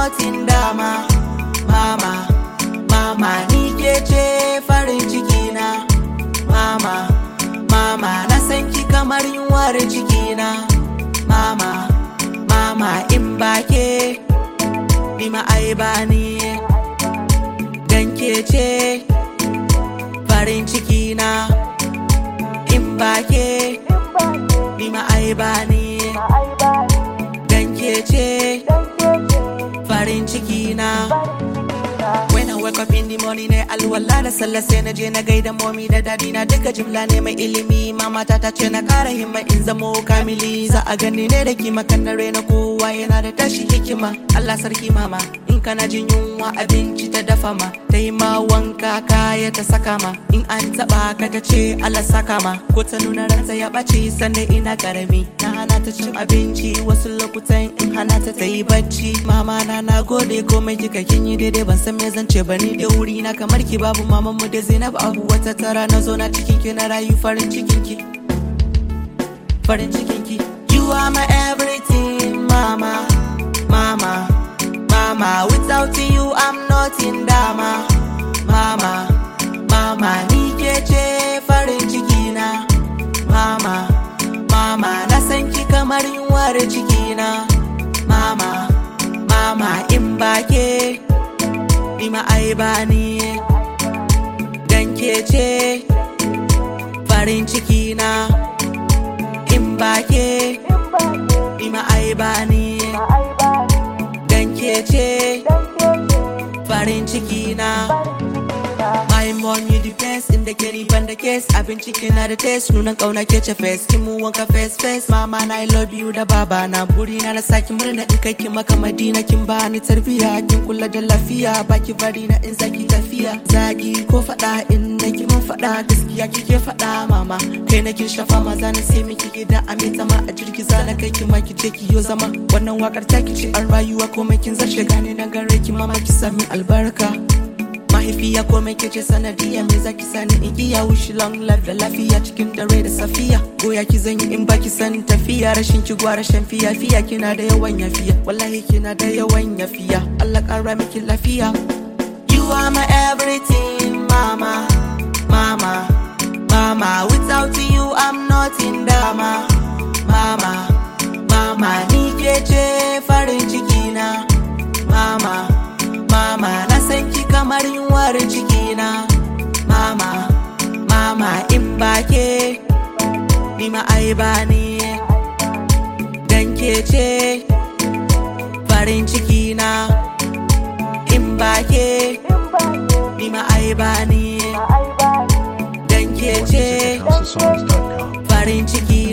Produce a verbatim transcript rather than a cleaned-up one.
nothing dama. Mama, mama, ni ke ce farin ciki na. Mama, mama, na san ki kamar yunwar ciki na. Mama, mama, in ba ke ni ma ai ba ni. Dan ke ce farin ciki na. In ba ke ni ma ai ba ni. Dan ke ce farin ciki na. When I wake up in the morning ne alwala da sallah sai na je na gaida mommy da daddy na duka jimla ne mai ilimi. Mama ta ta ce na kara himma in zamo kamili. Za a gani ne da kima kan na raina kowa yana da tashi hikima. Allah sarki mama in kana jin yunwa abinci ta dafa ma. Ta yi ma wanka kaya ta saka ma. In an taba ka ta ce Allah saka ma. Ko ta nuna ranta ya ɓace sannan ina karami. Na hana ta cin abinci wasu lokutan in hana ta ta yi bacci. Mama na na gode komai kika kin yi daidai ban san me zan ce ba ni da wuri na kamar ki babu maman mu da Zainab Abu wata tara na zo na cikin ki na rayu farin cikin ki. Farin cikin ki. You are my everything mama. Mama. Mama, without you I'm nothing dama. Mama, mama, ni ke ce farin ciki na. Mama, mama, na san ki kamar yunwar ciki na. Mama, mama, in ba ke ni ma ai ba ni. Dan ke ce farin ciki na. In ba ke ni ma ai ba ni. Dan ke ce farin ciki na. My mom you the best in the kitty ban da case. Abinci kina da taste nunan kauna ke ce face. Kin mu wanka face face. Mama na I love you da baba na. Buri na na saki murna in kai ki maka Madina. Kin ba ni tarbiya kin kula da lafiya. Baki bari na in zaki tafiya. Zagi ko fada in da ki mun fada gaskiya kike fada mama. Kai na kin shafa maza na sai miki gida a mai zama a jirgi za na kai ki ma ki je ki yo zama. Wannan wakar ta ki ce an rayuwa komai kin zarce gane na gare ki mama ki sami albarka. Mahaifiya komai ke ce sanadiya me zaki sani in iya wish long life da lafiya cikin dare da safiya. Goya ki zan yi in baki san tafiya rashin ki gwara shan fiya fiya kina da yawan yafiya wallahi kina da yawan yafiya Allah kara miki lafiya. You are my everything mama. Mama, mama, without you I'm nothing dama. Mama, mama, ni ke ce farin ciki na. Mama, mama, na san ki kamar yunwar ciki na. Mama, mama, in ba ke ni ma ai ba ni. Dan ke ce farin ciki na. In ba ke ni ma ai ba ni. Dan ke ce farin ciki